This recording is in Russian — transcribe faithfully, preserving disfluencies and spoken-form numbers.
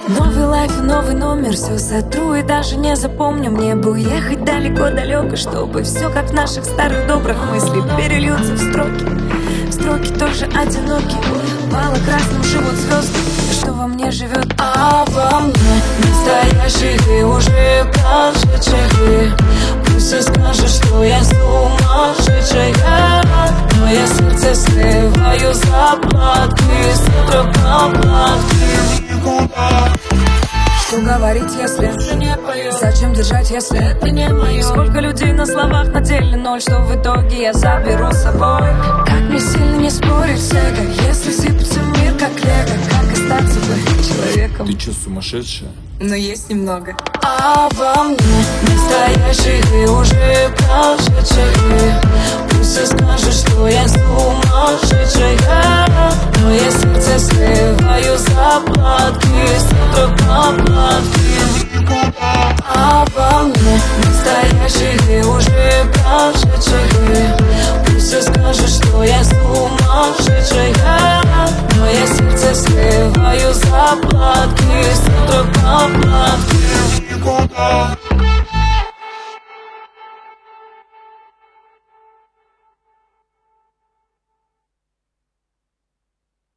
Новый лайф и новый номер, все сотру и даже не запомню. Мне бы уехать далеко-далеко, чтобы все как в наших старых добрых мыслях перельются в строки. Строки тоже одиноки, пало красным живут звезды. Что во мне живет, а во мне настоящий ты уже прошедший. Пусть все скажут, что я сумасшедшая, но я сердце срываю заплатки, с утра платки. Что говорить, если не пою? Зачем держать, если это не мое? Сколько людей на словах, на деле ноль, что в итоге я заберу с собой. Как мне сильно не спорить с эго, если сыпется мир как лего. Как остаться бы человеком? Ты чё, сумасшедшая? Но есть немного. А во мне настоящий ты уже прошедший. Пусть все скажут, что я сумасшедшая, но я сердце срываю заплатки, с утра платки. А во мне настоящий ты уже прошедший. Пусть все скажут, что я сумасшедшая,